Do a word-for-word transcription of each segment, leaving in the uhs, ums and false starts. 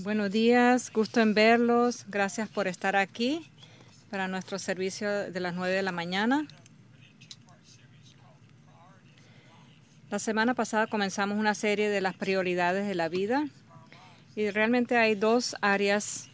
Buenos días, gusto en verlos. Gracias por estar aquí para nuestro servicio de las nueve de la mañana. La semana pasada comenzamos una serie de las prioridades de la vida y realmente hay dos áreas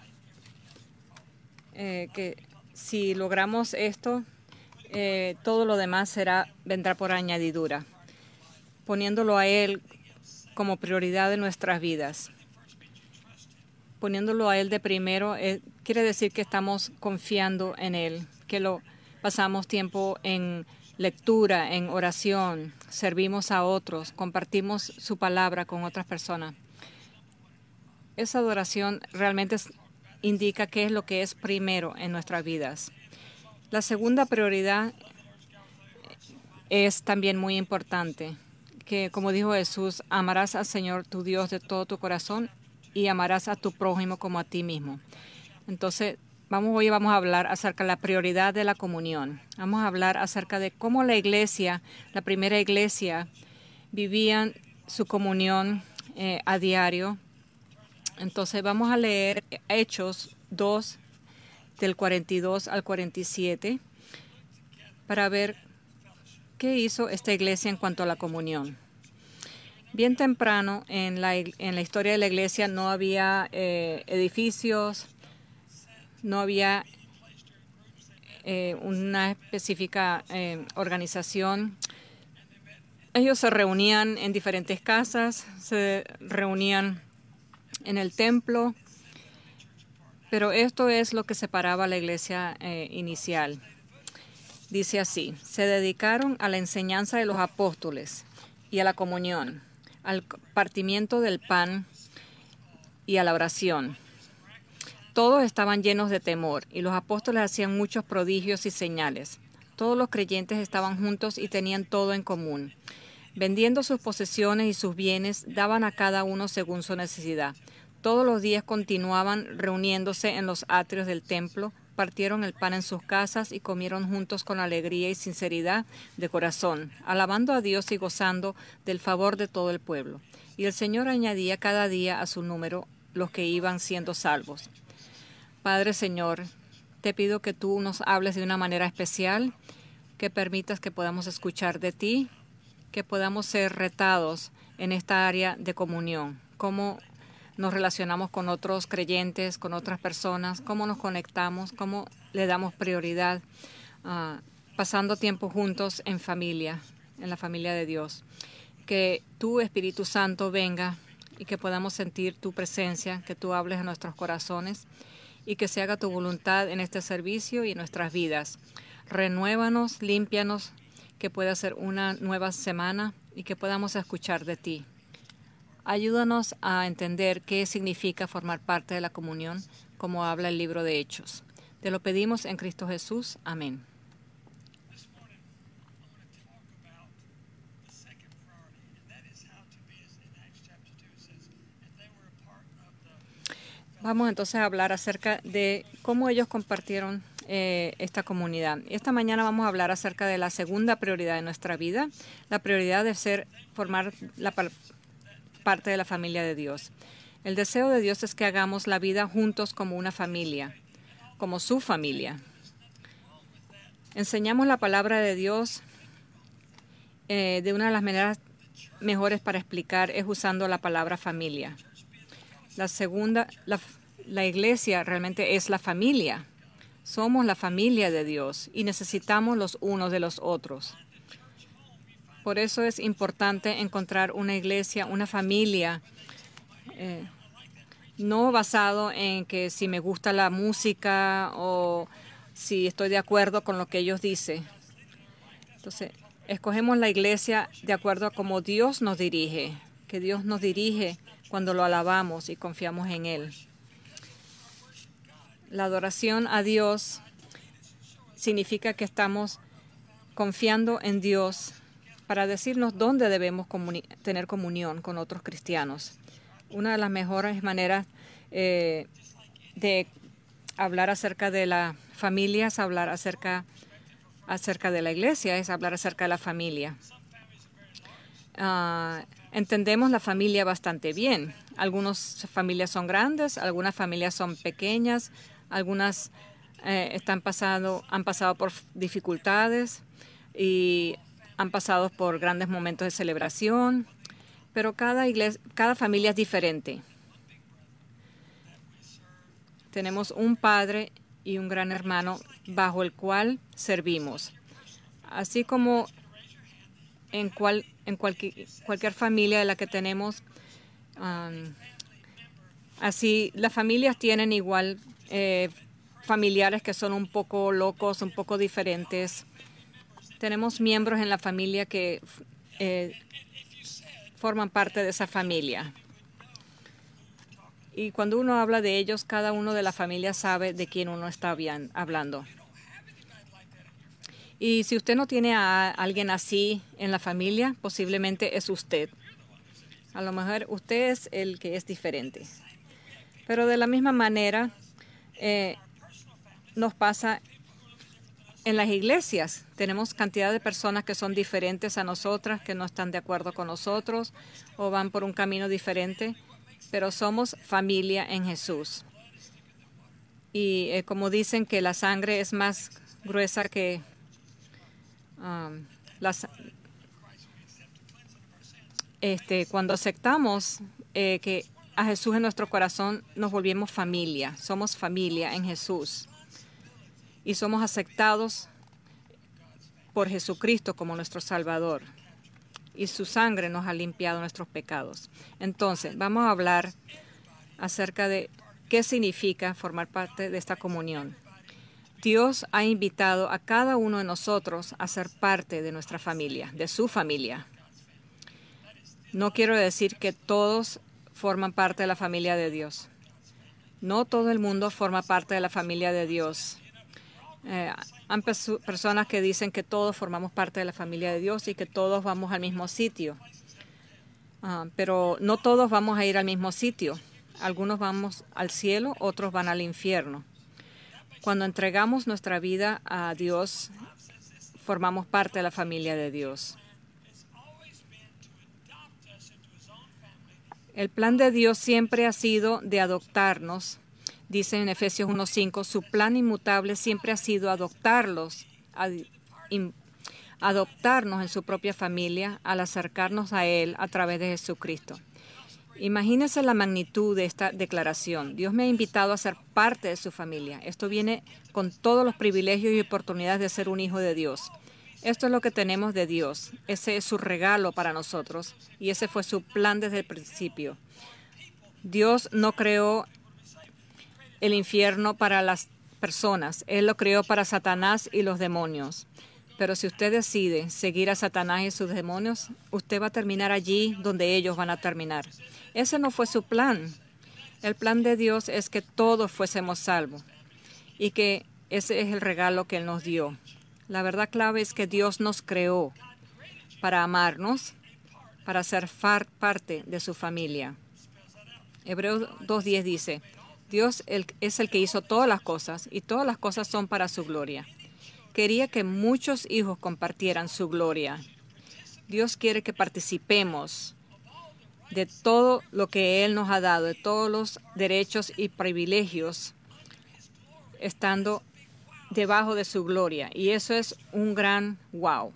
eh, que si logramos esto, eh, todo lo demás será vendrá por añadidura, poniéndolo a Él como prioridad de nuestras vidas. Poniéndolo a Él de primero, eh, quiere decir que estamos confiando en Él, que lo pasamos tiempo en lectura, en oración, servimos a otros, compartimos su palabra con otras personas. Esa adoración realmente es, indica qué es lo que es primero en nuestras vidas. La segunda prioridad es también muy importante, que como dijo Jesús, amarás al Señor tu Dios de todo tu corazón y amarás a tu prójimo como a ti mismo. Entonces, vamos, hoy vamos a hablar acerca de la prioridad de la comunión. Vamos a hablar acerca de cómo la iglesia, la primera iglesia, vivían su comunión eh, a diario. Entonces, vamos a leer Hechos dos, del cuarenta y dos al cuarenta y siete, para ver qué hizo esta iglesia en cuanto a la comunión. Bien temprano en la, en la historia de la iglesia no había eh, edificios, no había eh, una específica eh, organización. Ellos se reunían en diferentes casas, se reunían en el templo, pero esto es lo que separaba a la iglesia eh, inicial. Dice así: se dedicaron a la enseñanza de los apóstoles y a la comunión, al partimiento del pan y a la oración. Todos estaban llenos de temor y los apóstoles hacían muchos prodigios y señales. Todos los creyentes estaban juntos y tenían todo en común. Vendiendo sus posesiones y sus bienes, daban a cada uno según su necesidad. Todos los días continuaban reuniéndose en los atrios del templo, partieron el pan en sus casas y comieron juntos con alegría y sinceridad de corazón, alabando a Dios y gozando del favor de todo el pueblo. Y el Señor añadía cada día a su número los que iban siendo salvos. Padre Señor, te pido que tú nos hables de una manera especial, que permitas que podamos escuchar de ti, que podamos ser retados en esta área de comunión, cómo nos relacionamos con otros creyentes, con otras personas, cómo nos conectamos, cómo le damos prioridad, uh, pasando tiempo juntos en familia, en la familia de Dios. Que tu Espíritu Santo venga y que podamos sentir tu presencia, que tú hables a nuestros corazones y que se haga tu voluntad en este servicio y en nuestras vidas. Renuévanos, límpianos, que pueda ser una nueva semana y que podamos escuchar de ti. Ayúdanos a entender qué significa formar parte de la comunión, como habla el libro de Hechos. Te lo pedimos en Cristo Jesús. Amén. Vamos entonces a hablar acerca de cómo ellos compartieron eh, esta comunidad. Esta mañana vamos a hablar acerca de la segunda prioridad de nuestra vida, la prioridad de ser, formar la parte de la familia de Dios. El deseo de Dios es que hagamos la vida juntos como una familia, como su familia. Enseñamos la palabra de Dios eh, de una de las maneras mejores para explicar es usando la palabra familia. La segunda, la, la iglesia realmente es la familia. Somos la familia de Dios y necesitamos los unos de los otros. Por eso es importante encontrar una iglesia, una familia, eh, no basado en que si me gusta la música o si estoy de acuerdo con lo que ellos dicen. Entonces, escogemos la iglesia de acuerdo a cómo Dios nos dirige, que Dios nos dirige cuando lo alabamos y confiamos en Él. La adoración a Dios significa que estamos confiando en Dios para decirnos dónde debemos comuni- tener comunión con otros cristianos. Una de las mejores maneras eh, de hablar acerca de la familia es hablar acerca, acerca de la iglesia, es hablar acerca de la familia. Uh, entendemos la familia bastante bien. Algunas familias son grandes, algunas familias son pequeñas, algunas eh, están pasado, han pasado por dificultades y han pasado por grandes momentos de celebración, pero cada iglesia, cada familia es diferente. Tenemos un padre y un gran hermano bajo el cual servimos. Así como en, cual, en cualquier, cualquier familia de la que tenemos, um, así las familias tienen igual eh, familiares que son un poco locos, un poco diferentes. Tenemos miembros en la familia que eh, forman parte de esa familia. Y cuando uno habla de ellos, cada uno de la familia sabe de quién uno está bien, hablando. Y si usted no tiene a alguien así en la familia, posiblemente es usted. A lo mejor usted es el que es diferente. Pero de la misma manera eh, nos pasa en las iglesias. Tenemos cantidad de personas que son diferentes a nosotras, que no están de acuerdo con nosotros o van por un camino diferente. Pero somos familia en Jesús. Y eh, como dicen que la sangre es más gruesa que um, las, este, cuando aceptamos eh, que a Jesús en nuestro corazón nos volvemos familia. Somos familia en Jesús. Y somos aceptados por Jesucristo como nuestro Salvador. Y su sangre nos ha limpiado nuestros pecados. Entonces, vamos a hablar acerca de qué significa formar parte de esta comunión. Dios ha invitado a cada uno de nosotros a ser parte de nuestra familia, de su familia. No quiero decir que todos forman parte de la familia de Dios. No todo el mundo forma parte de la familia de Dios. Eh, hay personas que dicen que todos formamos parte de la familia de Dios y que todos vamos al mismo sitio. Uh, pero no todos vamos a ir al mismo sitio. Algunos vamos al cielo, otros van al infierno. Cuando entregamos nuestra vida a Dios, formamos parte de la familia de Dios. El plan de Dios siempre ha sido de adoptarnos. Dice en Efesios uno cinco, su plan inmutable siempre ha sido adoptarlos, ad, in, adoptarnos en su propia familia al acercarnos a Él a través de Jesucristo. Imagínense la magnitud de esta declaración. Dios me ha invitado a ser parte de su familia. Esto viene con todos los privilegios y oportunidades de ser un hijo de Dios. Esto es lo que tenemos de Dios. Ese es su regalo para nosotros y ese fue su plan desde el principio. Dios no creó el infierno para las personas. Él lo creó para Satanás y los demonios. Pero si usted decide seguir a Satanás y sus demonios, usted va a terminar allí donde ellos van a terminar. Ese no fue su plan. El plan de Dios es que todos fuésemos salvos y que ese es el regalo que Él nos dio. La verdad clave es que Dios nos creó para amarnos, para ser parte de su familia. Hebreos dos diez dice, Dios es el que hizo todas las cosas y todas las cosas son para su gloria. Quería que muchos hijos compartieran su gloria. Dios quiere que participemos de todo lo que Él nos ha dado, de todos los derechos y privilegios, estando debajo de su gloria. Y eso es un gran wow.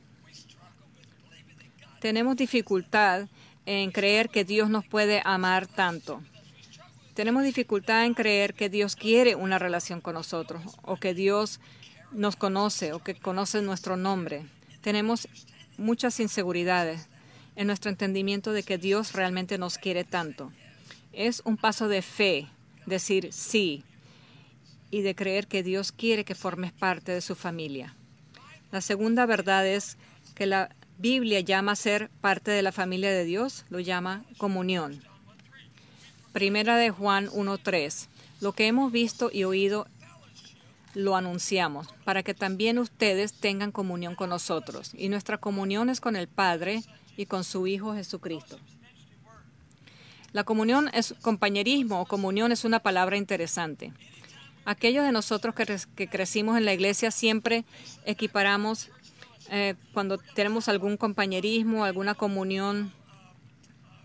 Tenemos dificultad en creer que Dios nos puede amar tanto. Tenemos dificultad en creer que Dios quiere una relación con nosotros o que Dios nos conoce o que conoce nuestro nombre. Tenemos muchas inseguridades en nuestro entendimiento de que Dios realmente nos quiere tanto. Es un paso de fe decir sí y de creer que Dios quiere que formes parte de su familia. La segunda verdad es que la Biblia llama a ser parte de la familia de Dios, lo llama comunión. Primera de Juan uno tres. Lo que hemos visto y oído lo anunciamos, para que también ustedes tengan comunión con nosotros. Y nuestra comunión es con el Padre y con su Hijo Jesucristo. La comunión es compañerismo o comunión es una palabra interesante. Aquellos de nosotros que, que crecimos en la iglesia siempre equiparamos eh, cuando tenemos algún compañerismo, alguna comunión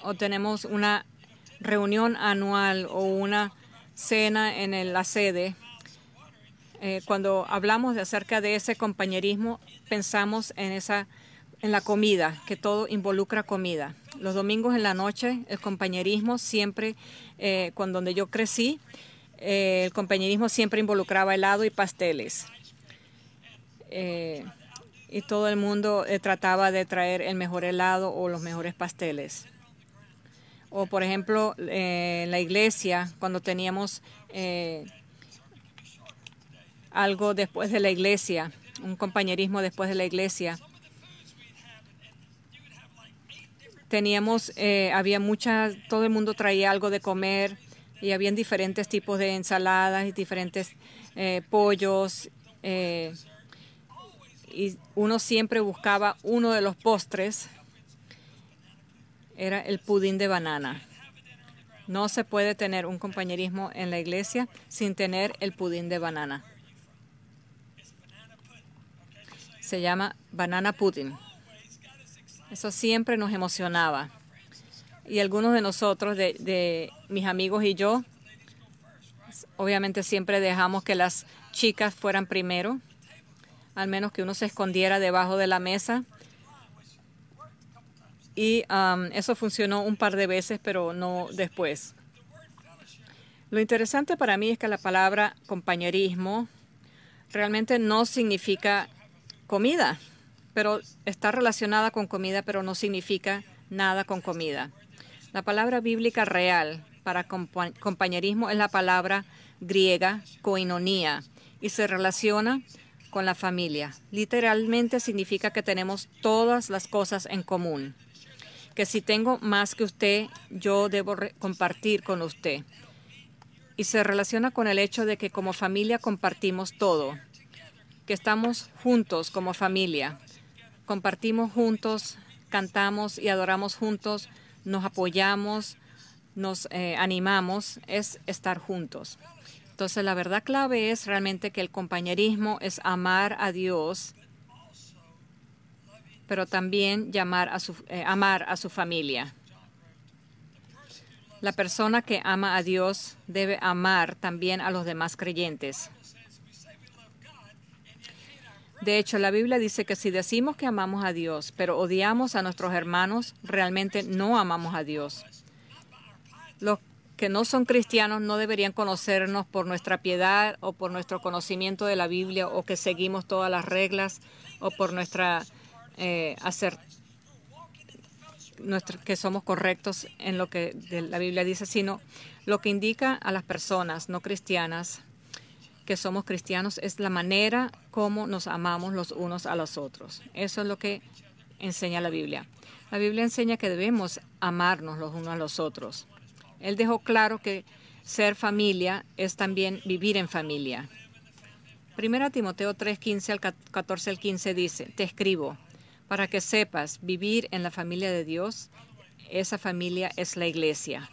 o tenemos una reunión anual o una cena en el- la sede, eh, cuando hablamos de acerca de ese compañerismo, pensamos en esa, en la comida, que todo involucra comida. Los domingos en la noche, el compañerismo siempre, eh, con donde yo crecí, eh, el compañerismo siempre involucraba helado y pasteles. Eh, y todo el mundo eh, trataba de traer el mejor helado o los mejores pasteles. O, por ejemplo, eh, en la iglesia, cuando teníamos eh, algo después de la iglesia, un compañerismo después de la iglesia, teníamos, eh, había mucha, todo el mundo traía algo de comer y habían diferentes tipos de ensaladas y diferentes eh, pollos. Eh, y uno siempre buscaba uno de los postres, era el pudín de banana. No se puede tener un compañerismo en la iglesia sin tener el pudín de banana. Se llama banana pudding. Eso siempre nos emocionaba. Y algunos de nosotros, de, de mis amigos y yo, obviamente siempre dejamos que las chicas fueran primero, al menos que uno se escondiera debajo de la mesa. Y um, eso funcionó un par de veces, pero no después. Lo interesante para mí es que la palabra compañerismo realmente no significa comida, pero está relacionada con comida, pero no significa nada con comida. La palabra bíblica real para compa compañerismo es la palabra griega koinonía y se relaciona con la familia. Literalmente significa que tenemos todas las cosas en común. Que si tengo más que usted, yo debo compartir con usted. Y se relaciona con el hecho de que como familia compartimos todo, que estamos juntos como familia, compartimos juntos, cantamos y adoramos juntos, nos apoyamos, nos eh, animamos, es estar juntos. Entonces la verdad clave es realmente que el compañerismo es amar a Dios, pero también llamar a su, eh, amar a su familia. La persona que ama a Dios debe amar también a los demás creyentes. De hecho, la Biblia dice que si decimos que amamos a Dios, pero odiamos a nuestros hermanos, realmente no amamos a Dios. Los que no son cristianos no deberían conocernos por nuestra piedad o por nuestro conocimiento de la Biblia o que seguimos todas las reglas o por nuestra eh, hacer nuestra, que somos correctos en lo que la Biblia dice, sino lo que indica a las personas no cristianas que somos cristianos es la manera como nos amamos los unos a los otros. Eso es lo que enseña la Biblia. La Biblia enseña que debemos amarnos los unos a los otros. Él dejó claro que ser familia es también vivir en familia. Primera Timoteo tres, quince al catorce al quince dice, te escribo para que sepas vivir en la familia de Dios. Esa familia es la iglesia.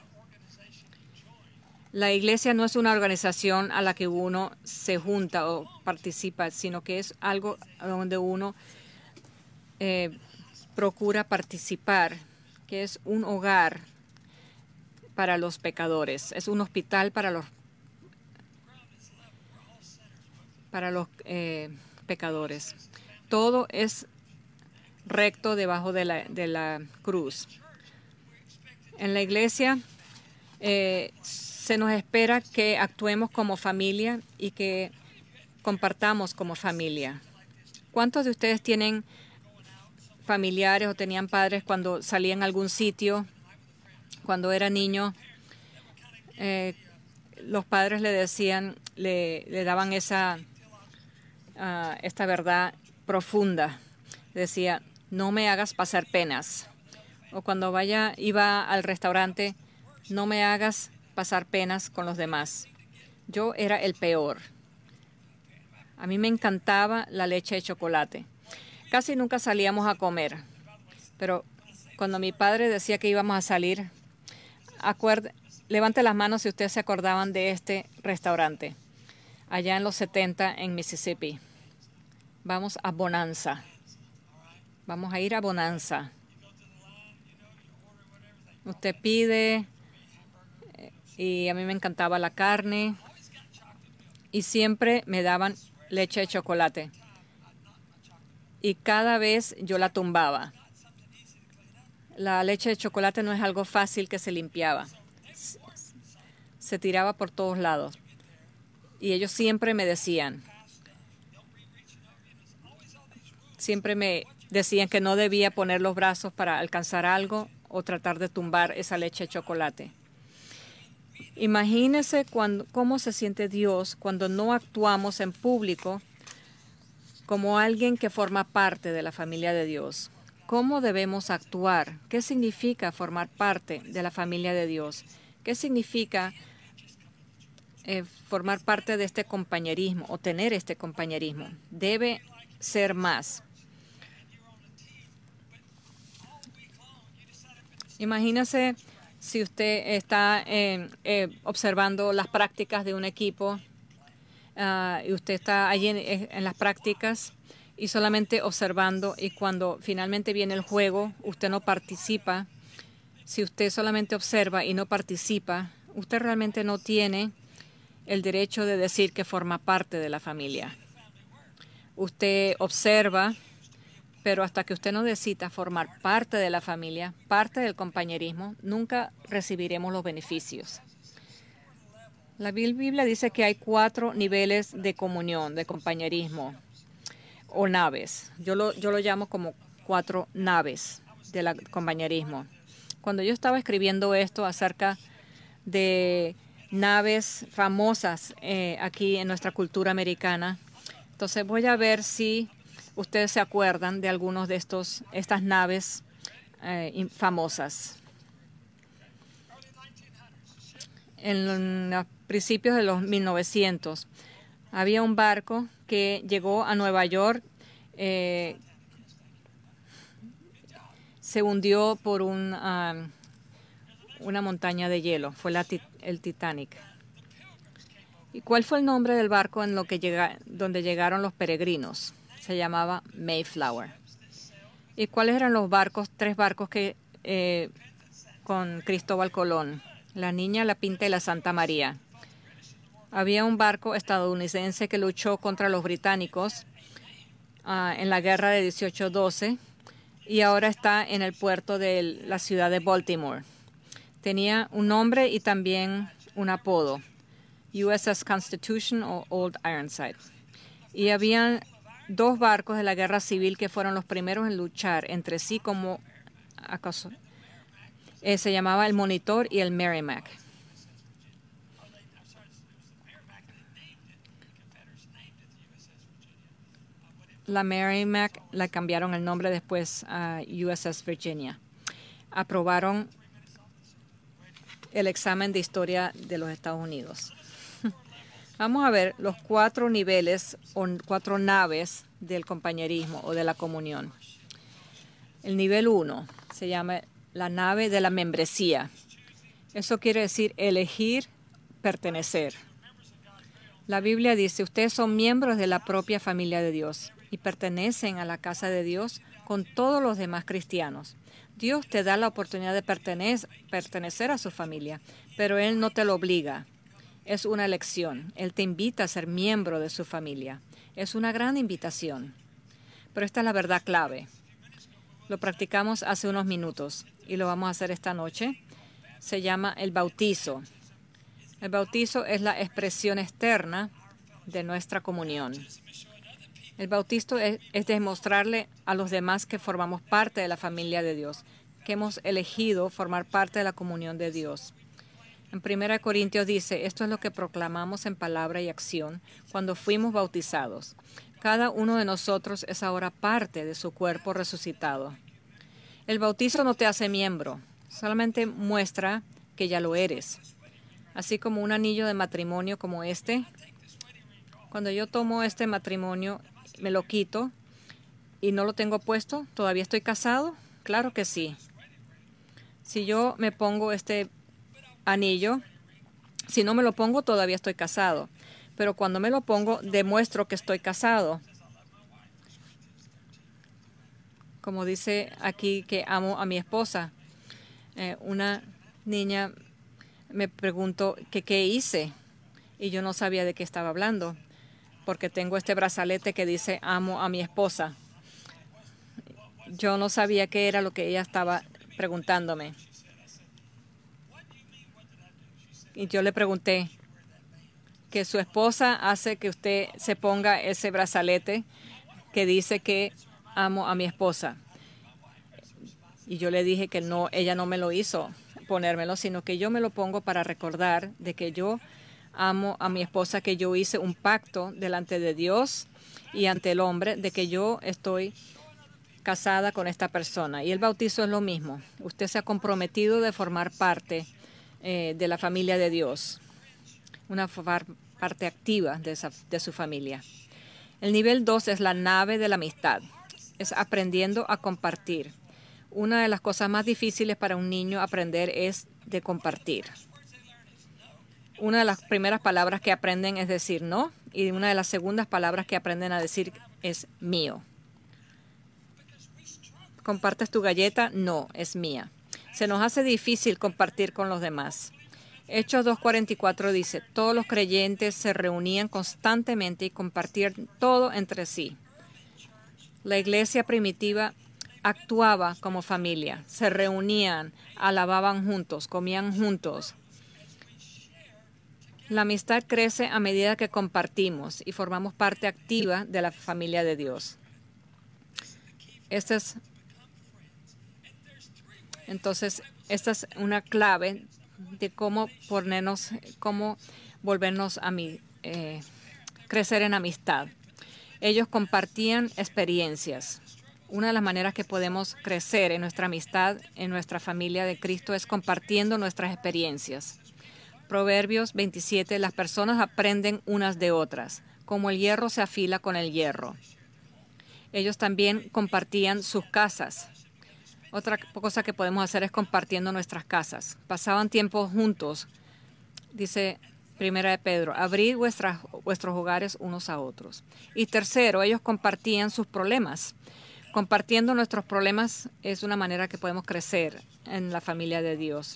La iglesia no es una organización a la que uno se junta o participa, sino que es algo donde uno eh, procura participar, que es un hogar para los pecadores, es un hospital para los, para los eh, pecadores. Todo es recto debajo de la, de la cruz. En la iglesia eh, se nos espera que actuemos como familia y que compartamos como familia. ¿Cuántos de ustedes tienen familiares o tenían padres cuando salían a algún sitio, cuando era niño? Eh, los padres le decían, le, le daban esa, uh, esta verdad profunda. Decía, no me hagas pasar penas. O cuando vaya, iba al restaurante, no me hagas pasar penas con los demás. Yo era el peor. A mí me encantaba la leche de chocolate. Casi nunca salíamos a comer, pero cuando mi padre decía que íbamos a salir, acuerde, levante las manos si ustedes se acordaban de este restaurante, allá en los setenta en Mississippi. Vamos a Bonanza. Vamos a ir a Bonanza. Usted pide, eh, y a mí me encantaba la carne, y siempre me daban leche de chocolate. Y cada vez yo la tumbaba. La leche de chocolate no es algo fácil que se limpiaba. Se tiraba por todos lados. Y ellos siempre me decían, siempre me decían que no debía poner los brazos para alcanzar algo o tratar de tumbar esa leche de chocolate. Imagínese cuando, cómo se siente Dios cuando no actuamos en público como alguien que forma parte de la familia de Dios. ¿Cómo debemos actuar? ¿Qué significa formar parte de la familia de Dios? ¿Qué significa eh, formar parte de este compañerismo o tener este compañerismo? Debe ser más. Imagínese si usted está eh, eh, observando las prácticas de un equipo uh, y usted está allí en, en las prácticas y solamente observando, y cuando finalmente viene el juego, usted no participa. Si usted solamente observa y no participa, usted realmente no tiene el derecho de decir que forma parte de la familia. Usted observa, pero hasta que usted no decida formar parte de la familia, parte del compañerismo, nunca recibiremos los beneficios. La Biblia dice que hay cuatro niveles de comunión, de compañerismo, o naves. Yo lo, yo lo llamo como cuatro naves del compañerismo. Cuando yo estaba escribiendo esto acerca de naves famosas eh, aquí en nuestra cultura americana, entonces voy a ver si ustedes se acuerdan de algunos de estos, estas naves eh, famosas. En los principios de los mil novecientos había un barco que llegó a Nueva York, eh, se hundió por un, um, una montaña de hielo, fue la, el Titanic. ¿Y cuál fue el nombre del barco en lo que llega, donde llegaron los peregrinos? Se llamaba Mayflower. ¿Y cuáles eran los barcos, tres barcos que eh, con Cristóbal Colón? La Niña, la Pinta y la Santa María. Había un barco estadounidense que luchó contra los británicos uh, en la guerra de dieciocho doce y ahora está en el puerto de la ciudad de Baltimore. Tenía un nombre y también un apodo, U S S Constitution o Old Ironside. Y había dos barcos de la guerra civil que fueron los primeros en luchar entre sí como acaso. Eh, se llamaba el Monitor y el Merrimack. La Merrimack la cambiaron el nombre después a U S S Virginia. Aprobaron el examen de historia de los Estados Unidos. Vamos a ver los cuatro niveles o cuatro naves del compañerismo o de la comunión. El nivel uno se llama la nave de la membresía. Eso quiere decir elegir pertenecer. La Biblia dice, ustedes son miembros de la propia familia de Dios y pertenecen a la casa de Dios con todos los demás cristianos. Dios te da la oportunidad de pertenecer, pertenecer a su familia, pero Él no te lo obliga. Es una elección. Él te invita a ser miembro de su familia. Es una gran invitación. Pero esta es la verdad clave. Lo practicamos hace unos minutos y lo vamos a hacer esta noche. Se llama el bautizo. El bautizo es la expresión externa de nuestra comunión. El bautizo es, es demostrarle a los demás que formamos parte de la familia de Dios, que hemos elegido formar parte de la comunión de Dios. En primera Corintios dice, esto es lo que proclamamos en palabra y acción cuando fuimos bautizados. Cada uno de nosotros es ahora parte de su cuerpo resucitado. El bautizo no te hace miembro, solamente muestra que ya lo eres. Así como un anillo de matrimonio como este, cuando yo tomo este matrimonio, me lo quito y no lo tengo puesto, ¿todavía estoy casado? Claro que sí. Si yo me pongo este anillo, si no me lo pongo, todavía estoy casado. Pero cuando me lo pongo, demuestro que estoy casado. Como dice aquí que amo a mi esposa. Eh, una niña me preguntó que qué hice y yo no sabía de qué estaba hablando porque tengo este brazalete que dice amo a mi esposa. Yo no sabía qué era lo que ella estaba preguntándome. Y yo le pregunté que su esposa hace que usted se ponga ese brazalete que dice que amo a mi esposa. Y yo le dije que no, ella no me lo hizo ponérmelo, sino que yo me lo pongo para recordar de que yo amo a mi esposa, que yo hice un pacto delante de Dios y ante el hombre de que yo estoy casada con esta persona. Y el bautizo es lo mismo. Usted se ha comprometido de formar parte eh, de la familia de Dios, una parte activa de, esa, de su familia. El nivel dos es la nave de la amistad. Es aprendiendo a compartir. Una de las cosas más difíciles para un niño aprender es de compartir. Una de las primeras palabras que aprenden es decir no, y una de las segundas palabras que aprenden a decir es mío. ¿Compartes tu galleta? No, es mía. Se nos hace difícil compartir con los demás. Hechos dos cuarenta y cuatro dice, todos los creyentes se reunían constantemente y compartían todo entre sí. La iglesia primitiva actuaba como familia, se reunían, alababan juntos, comían juntos. La amistad crece a medida que compartimos y formamos parte activa de la familia de Dios. Esta es, entonces, esta es una clave de cómo ponernos, cómo volvernos a mi, eh, crecer en amistad. Ellos compartían experiencias. Una de las maneras que podemos crecer en nuestra amistad, en nuestra familia de Cristo, es compartiendo nuestras experiencias. Proverbios veintisiete, las personas aprenden unas de otras, como el hierro se afila con el hierro. Ellos también compartían sus casas. Otra cosa que podemos hacer es compartiendo nuestras casas. Pasaban tiempo juntos, dice Primera de Pedro, abrid vuestras, vuestros hogares unos a otros. Y tercero, ellos compartían sus problemas. Compartiendo nuestros problemas es una manera que podemos crecer en la familia de Dios.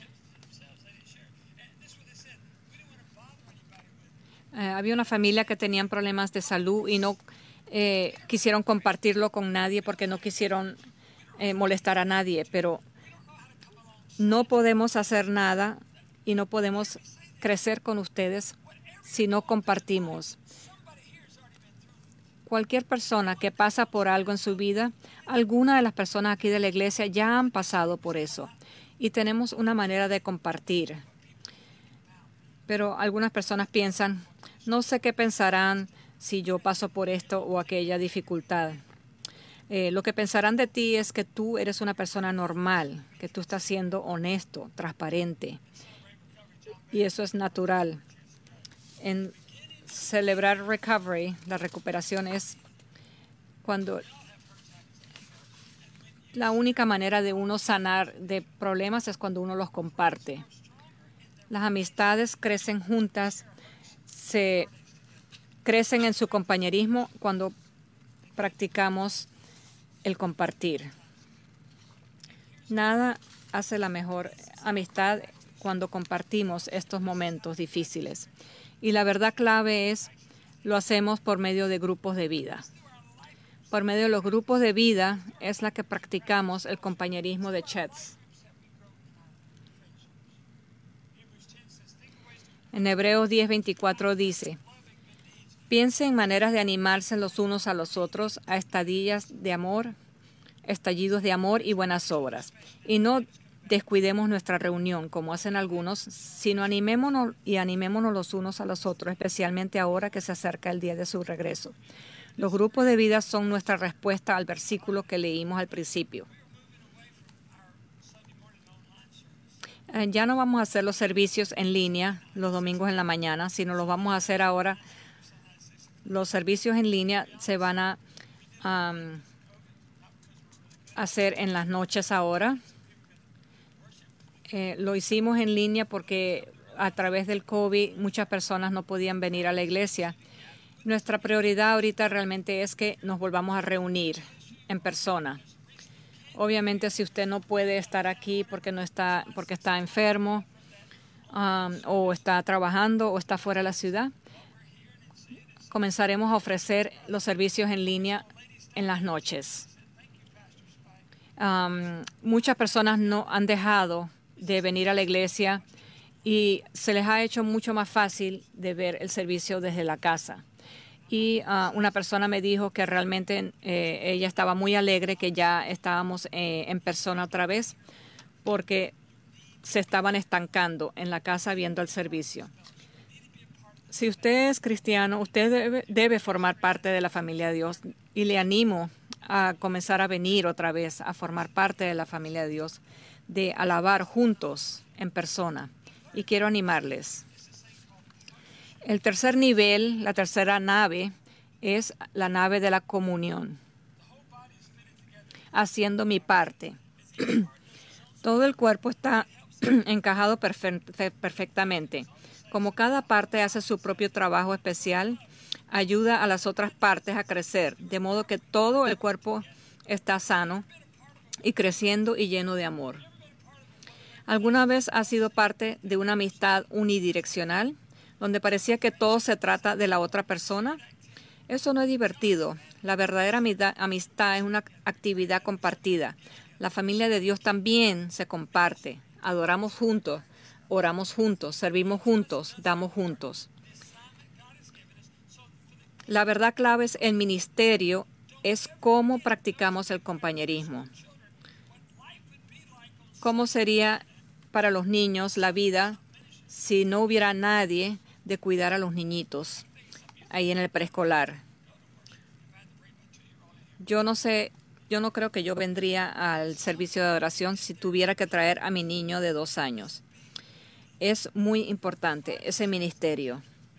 Eh, había una familia que tenían problemas de salud y no eh, quisieron compartirlo con nadie porque no quisieron eh, molestar a nadie, pero no podemos hacer nada y no podemos crecer con ustedes si no compartimos. Cualquier persona que pasa por algo en su vida, alguna de las personas aquí de la iglesia ya han pasado por eso y tenemos una manera de compartir. Pero algunas personas piensan, no sé qué pensarán si yo paso por esto o aquella dificultad. Eh, lo que pensarán de ti es que tú eres una persona normal, que tú estás siendo honesto, transparente. Y eso es natural. En celebrar recovery, la recuperación es cuando la única manera de uno sanar de problemas es cuando uno los comparte. Las amistades crecen juntas, se crecen en su compañerismo cuando practicamos el compartir. Nada hace la mejor amistad cuando compartimos estos momentos difíciles. Y la verdad clave es, lo hacemos por medio de grupos de vida. Por medio de los grupos de vida es la que practicamos el compañerismo de Chetz. En Hebreos diez veinticuatro dice, piensen en maneras de animarse los unos a los otros a estadillas de amor, estallidos de amor y buenas obras. Y no descuidemos nuestra reunión, como hacen algunos, sino animémonos y animémonos los unos a los otros, especialmente ahora que se acerca el día de su regreso. Los grupos de vida son nuestra respuesta al versículo que leímos al principio. Eh, ya no vamos a hacer los servicios en línea los domingos en la mañana, sino los vamos a hacer ahora. Los servicios en línea se van a um, hacer en las noches ahora. Eh, lo hicimos en línea porque a través del COVID muchas personas no podían venir a la iglesia. Nuestra prioridad ahorita realmente es que nos volvamos a reunir en persona. Obviamente, si usted no puede estar aquí porque no está, porque está enfermo, um, o está trabajando o está fuera de la ciudad, comenzaremos a ofrecer los servicios en línea en las noches. Um, muchas personas no han dejado de venir a la iglesia y se les ha hecho mucho más fácil de ver el servicio desde la casa. Y uh, una persona me dijo que realmente eh, ella estaba muy alegre que ya estábamos eh, en persona otra vez, porque se estaban estancando en la casa viendo el servicio. Si usted es cristiano, usted debe, debe formar parte de la familia de Dios, y le animo a comenzar a venir otra vez a formar parte de la familia de Dios, de alabar juntos en persona. Y quiero animarles. El tercer nivel, la tercera nave, es la nave de la comunión, haciendo mi parte. Todo el cuerpo está encajado perfe- perfectamente. Como cada parte hace su propio trabajo especial, ayuda a las otras partes a crecer, de modo que todo el cuerpo está sano y creciendo y lleno de amor. ¿Alguna vez ha sido parte de una amistad unidireccional, donde parecía que todo se trata de la otra persona? Eso no es divertido. La verdadera amistad es una actividad compartida. La familia de Dios también se comparte. Adoramos juntos, oramos juntos, servimos juntos, damos juntos. La verdad clave es el ministerio, es cómo practicamos el compañerismo. ¿Cómo sería para los niños la vida si no hubiera nadie de cuidar a los niñitos ahí en el preescolar? Yo no sé, yo no creo que yo vendría al servicio de adoración si tuviera que traer a mi niño de dos años. Es muy importante ese ministerio.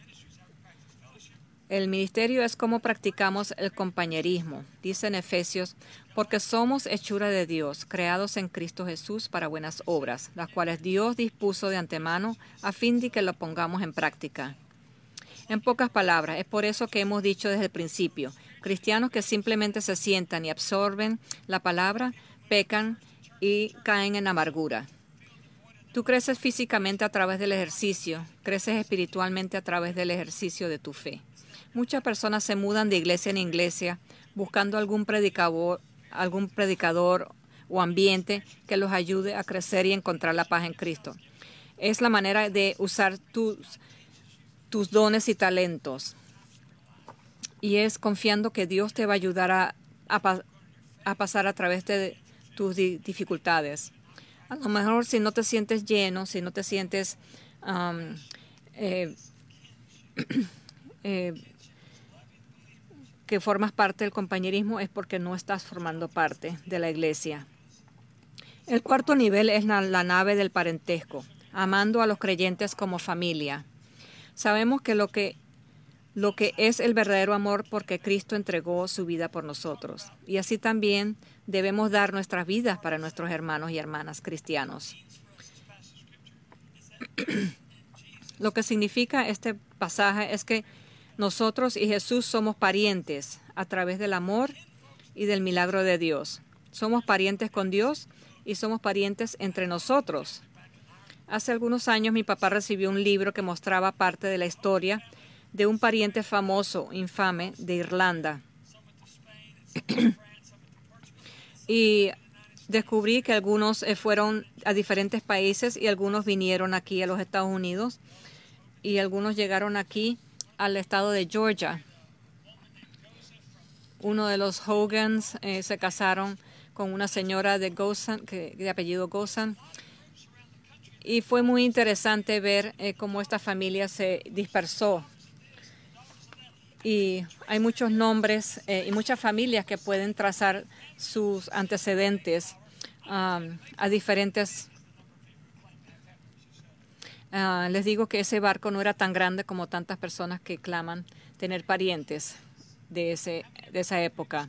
El ministerio es cómo practicamos el compañerismo, dice en Efesios, porque somos hechura de Dios, creados en Cristo Jesús para buenas obras, las cuales Dios dispuso de antemano a fin de que lo pongamos en práctica. En pocas palabras, es por eso que hemos dicho desde el principio, cristianos que simplemente se sientan y absorben la palabra, pecan y caen en amargura. Tú creces físicamente a través del ejercicio, creces espiritualmente a través del ejercicio de tu fe. Muchas personas se mudan de iglesia en iglesia buscando algún predicador, algún predicador o ambiente que los ayude a crecer y encontrar la paz en Cristo. Es la manera de usar tus, tus dones y talentos. Y es confiando que Dios te va a ayudar a, a, a pasar a través de tus di, dificultades. A lo mejor si no te sientes lleno, si no te sientes um, eh, eh, que formas parte del compañerismo, es porque no estás formando parte de la iglesia. El cuarto nivel es la, la nave del parentesco, amando a los creyentes como familia. Sabemos que lo que lo que es el verdadero amor porque Cristo entregó su vida por nosotros. Y así también debemos dar nuestras vidas para nuestros hermanos y hermanas cristianos. Lo que significa este pasaje es que nosotros y Jesús somos parientes a través del amor y del milagro de Dios. Somos parientes con Dios y somos parientes entre nosotros. Hace algunos años mi papá recibió un libro que mostraba parte de la historia de un pariente famoso, infame, de Irlanda. Y descubrí que algunos eh, fueron a diferentes países y algunos vinieron aquí a los Estados Unidos y algunos llegaron aquí al estado de Georgia. Uno de los Hogans eh, se casaron con una señora de Gozan, que, de apellido Gozan. Y fue muy interesante ver eh, cómo esta familia se dispersó. Y hay muchos nombres eh, y muchas familias que pueden trazar sus antecedentes um, a diferentes. Uh, les digo que ese barco no era tan grande como tantas personas que claman tener parientes de, ese, de esa época.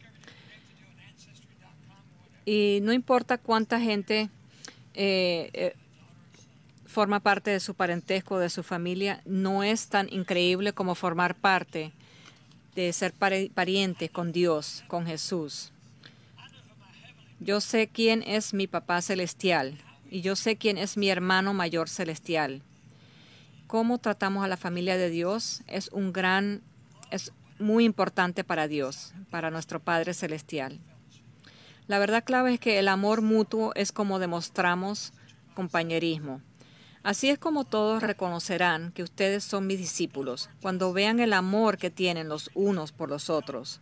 Y no importa cuánta gente eh, eh, forma parte de su parentesco, de su familia, no es tan increíble como formar parte de ser parientes con Dios, con Jesús. Yo sé quién es mi papá celestial y yo sé quién es mi hermano mayor celestial. Cómo tratamos a la familia de Dios es un gran, es muy importante para Dios, para nuestro Padre celestial. La verdad clave es que el amor mutuo es como demostramos compañerismo. Así es como todos reconocerán que ustedes son mis discípulos, cuando vean el amor que tienen los unos por los otros.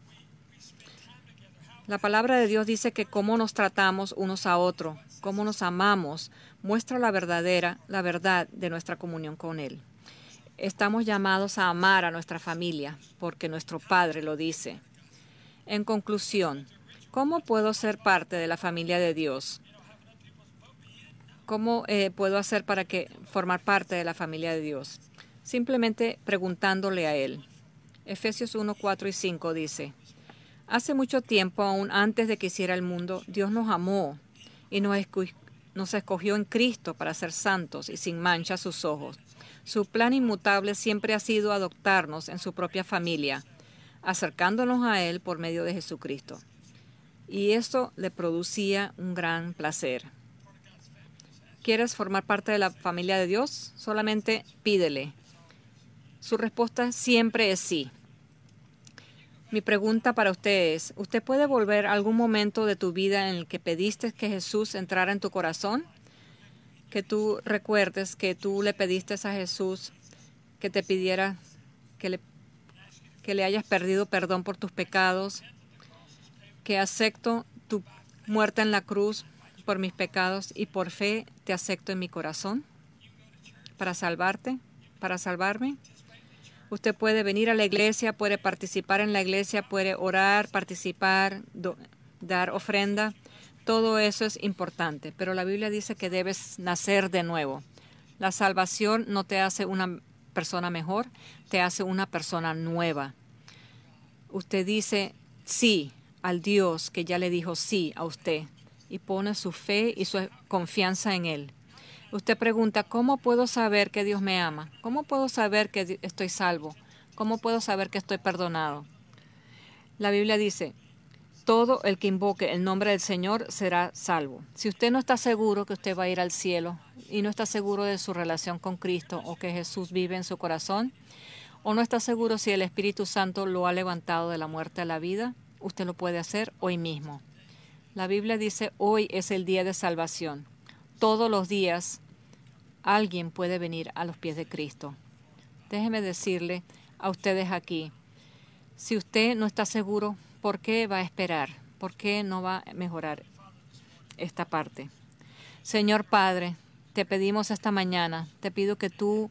La palabra de Dios dice que cómo nos tratamos unos a otros, cómo nos amamos, muestra la verdadera, la verdad de nuestra comunión con Él. Estamos llamados a amar a nuestra familia, porque nuestro Padre lo dice. En conclusión, ¿cómo puedo ser parte de la familia de Dios? ¿Cómo eh, puedo hacer para que formar parte de la familia de Dios? Simplemente preguntándole a Él. Efesios uno, cuatro y cinco dice: Hace mucho tiempo, aún antes de que hiciera el mundo, Dios nos amó y nos, esco nos escogió en Cristo para ser santos y sin mancha a sus ojos. Su plan inmutable siempre ha sido adoptarnos en su propia familia, acercándonos a Él por medio de Jesucristo. Y esto le producía un gran placer. ¿Quieres formar parte de la familia de Dios? Solamente pídele. Su respuesta siempre es sí. Mi pregunta para usted es, ¿usted puede volver a algún momento de tu vida en el que pediste que Jesús entrara en tu corazón? Que tú recuerdes que tú le pediste a Jesús que te pidiera que le, que le hayas perdido perdón por tus pecados, que acepto tu muerte en la cruz por mis pecados y por fe te acepto en mi corazón para salvarte, para salvarme. Usted puede venir a la iglesia, puede participar en la iglesia, puede orar, participar, do, dar ofrenda. Todo eso es importante, pero la Biblia dice que debes nacer de nuevo. La salvación no te hace una persona mejor, te hace una persona nueva. Usted dice sí al Dios que ya le dijo sí a usted y pone su fe y su confianza en Él. Usted pregunta, ¿cómo puedo saber que Dios me ama? ¿Cómo puedo saber que estoy salvo? ¿Cómo puedo saber que estoy perdonado? La Biblia dice, todo el que invoque el nombre del Señor será salvo. Si usted no está seguro que usted va a ir al cielo y no está seguro de su relación con Cristo o que Jesús vive en su corazón, o no está seguro si el Espíritu Santo lo ha levantado de la muerte a la vida, usted lo puede hacer hoy mismo. La Biblia dice, hoy es el día de salvación. Todos los días alguien puede venir a los pies de Cristo. Déjeme decirle a ustedes aquí, si usted no está seguro, ¿por qué va a esperar? ¿Por qué no va a mejorar esta parte? Señor Padre, te pedimos esta mañana, te pido que tú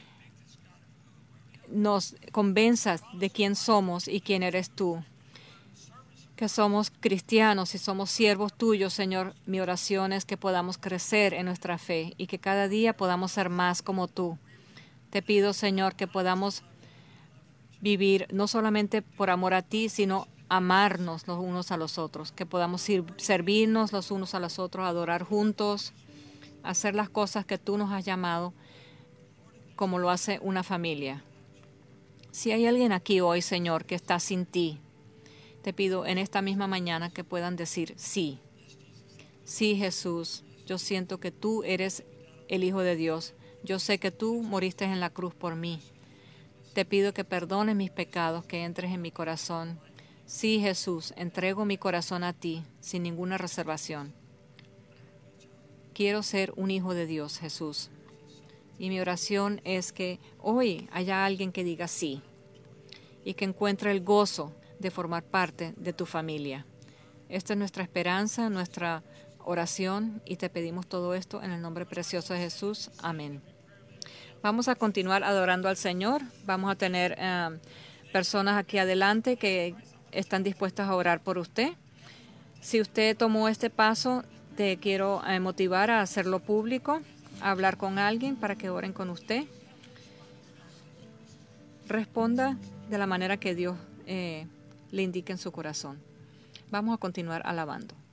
nos convenzas de quién somos y quién eres tú. Que somos cristianos y somos siervos tuyos, Señor. Mi oración es que podamos crecer en nuestra fe y que cada día podamos ser más como tú. Te pido, Señor, que podamos vivir no solamente por amor a ti, sino amarnos los unos a los otros, que podamos servirnos los unos a los otros, adorar juntos, hacer las cosas que tú nos has llamado como lo hace una familia. Si hay alguien aquí hoy, Señor, que está sin ti, te pido en esta misma mañana que puedan decir sí. Sí, Jesús, yo siento que tú eres el Hijo de Dios. Yo sé que tú moriste en la cruz por mí. Te pido que perdones mis pecados, que entres en mi corazón. Sí, Jesús, entrego mi corazón a ti sin ninguna reservación. Quiero ser un hijo de Dios, Jesús. Y mi oración es que hoy haya alguien que diga sí y que encuentre el gozo de formar parte de tu familia. Esta es nuestra esperanza, nuestra oración y te pedimos todo esto en el nombre precioso de Jesús. Amén. Vamos a continuar adorando al Señor. Vamos a tener uh, personas aquí adelante que están dispuestas a orar por usted. Si usted tomó este paso, te quiero uh, motivar a hacerlo público, a hablar con alguien para que oren con usted. Responda de la manera que Dios eh, le indique en su corazón. Vamos a continuar alabando.